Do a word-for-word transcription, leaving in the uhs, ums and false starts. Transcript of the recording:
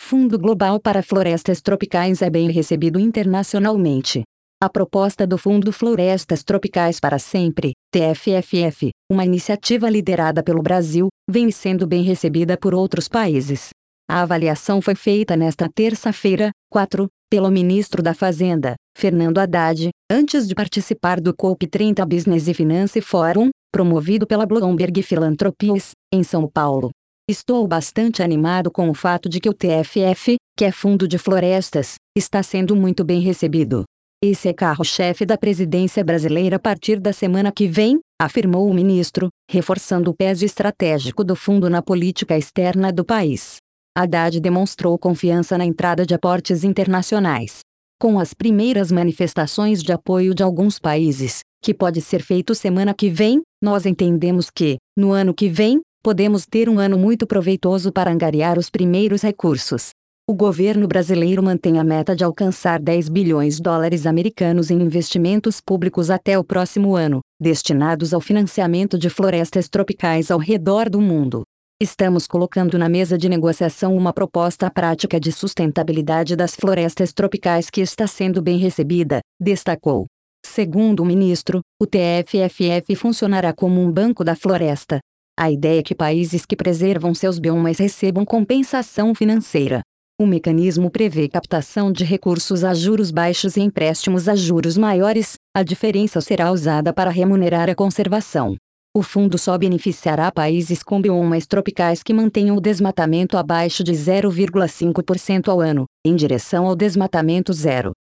Fundo Global para Florestas Tropicais é bem recebido internacionalmente. A proposta do Fundo Florestas Tropicais para Sempre, T F F F, uma iniciativa liderada pelo Brasil, vem sendo bem recebida por outros países. A avaliação foi feita nesta terça-feira, quatro, pelo ministro da Fazenda, Fernando Haddad, antes de participar do COP trinta Business e Finance Forum, promovido pela Bloomberg Philanthropies, em São Paulo. Estou bastante animado com o fato de que o T F F, que é Fundo de Florestas, está sendo muito bem recebido. Esse é carro-chefe da presidência brasileira a partir da semana que vem, afirmou o ministro, reforçando o peso estratégico do fundo na política externa do país. Haddad demonstrou confiança na entrada de aportes internacionais. Com as primeiras manifestações de apoio de alguns países, que pode ser feito semana que vem, nós entendemos que, no ano que vem, podemos ter um ano muito proveitoso para angariar os primeiros recursos. O governo brasileiro mantém a meta de alcançar dez bilhões de dólares americanos em investimentos públicos até o próximo ano, destinados ao financiamento de florestas tropicais ao redor do mundo. Estamos colocando na mesa de negociação uma proposta prática de sustentabilidade das florestas tropicais que está sendo bem recebida, destacou. Segundo o ministro, o T F F F funcionará como um banco da floresta. A ideia é que países que preservam seus biomas recebam compensação financeira. O mecanismo prevê captação de recursos a juros baixos e empréstimos a juros maiores, a diferença será usada para remunerar a conservação. O fundo só beneficiará países com biomas tropicais que mantenham o desmatamento abaixo de zero vírgula cinco por cento ao ano, em direção ao desmatamento zero.